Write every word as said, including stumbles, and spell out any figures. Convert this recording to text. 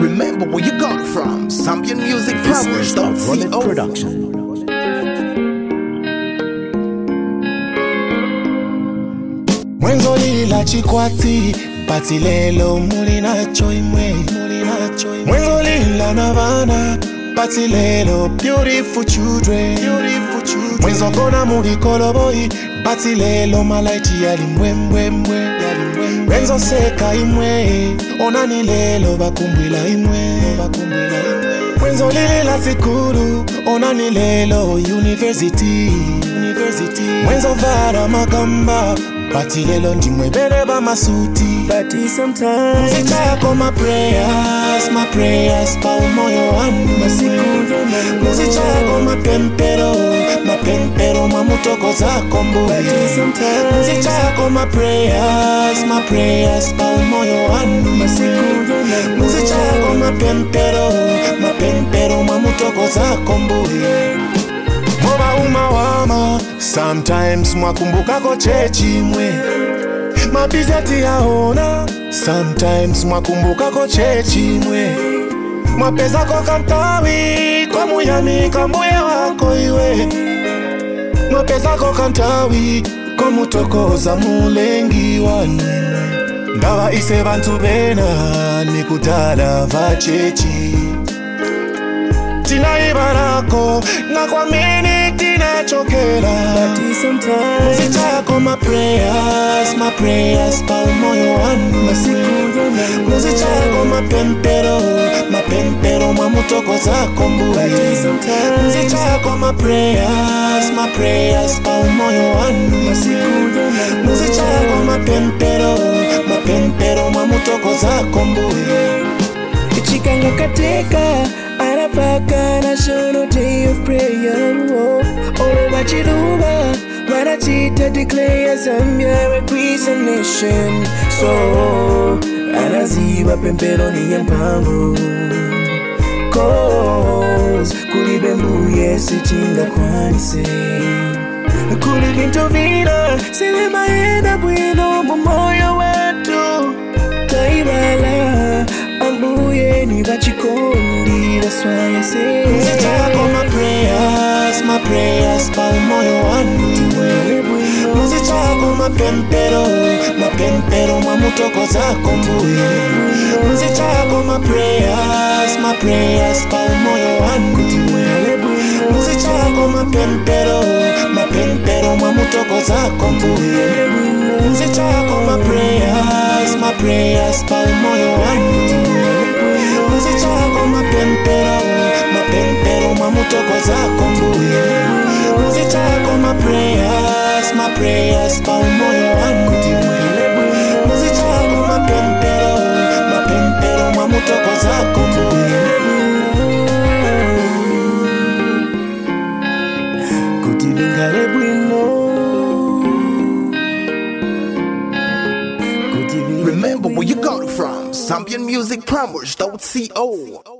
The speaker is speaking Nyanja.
Remember where you got it from. Zambian Music Powers dot co. Production. Mwenzo lila chikwati Pati lelo muli nacho imwe Mwenzo lila navana Pati lelo beautiful children Mwenzo kona muli koloboi Pati lelo malaiti yali mwe mwe mwe Mwenzo seka imwe Onani lelo bakumbwila imwe Mwenzo lila sikuru Onani lelo university Mwenzo vara magamba Pati lelo ndimwe bereba masuti But sometimes Muzika yako my prayers, my prayers pa umoyo wangu Muzika yako mapempero, mapempero mamutoko zako mbuye Muzika yako my prayers, my prayers pa umoyo wangu Muzika yako mapempero, mapempero mamutoko zako mbuye Moba umawama, sometimes mwakumbuka ko chechi mwe Mabizati yaona, sometimes mwakumbuka ko chechi mwe Mwapeza ko kantawi, kwa muyami kambuye wako iwe Mwapeza ko kantawi, kwa mutokoza mulengi wanu Ndawa ise bantu bena, nikutala va chechi Tina ibarako, na kwa mini tina chokela But sometimes Muzika yako my prayers, my prayers pa umoyo wangu Muzika yako mapempero, mapempero mamutoko zako mbuye Muzika yako my prayers, my prayers pa umoyo wangu Muzika yako mapempero, mapempero mamutoko zako mbuye Chikanga kateka Arapaka National Day of Prayer All over Chiluba Marachita declare Zambia a Christian nation So Anaziba Pempero ni mpango Cause Kulibe mbuye sichinga kwanise Kulibe ntovina Sile maenda bwino Mumoyo wetu Taibala Ambuye ni bachikondi That's why I say Muzika yako my prayers, my prayers pa umoyo wangu Muzika yako mapempero, mapempero mamutoko zako mbuye Muzika yako my prayers, my prayers pa umoyo wangu Muzika yako mapempero, mapempero mamutoko zako mbuye Muzika yako my prayers, my prayers pa umoyo wangu Muzika yako mapempero, mapempero mamutoko zako mbuye Muzika yako my prayers, my prayers pa umoyo wangu Muzika yako mapempero, mapempero mamutoko zako mbuye Kutivingale bwino Remember where you got it from. Zambian Music Powers dot co.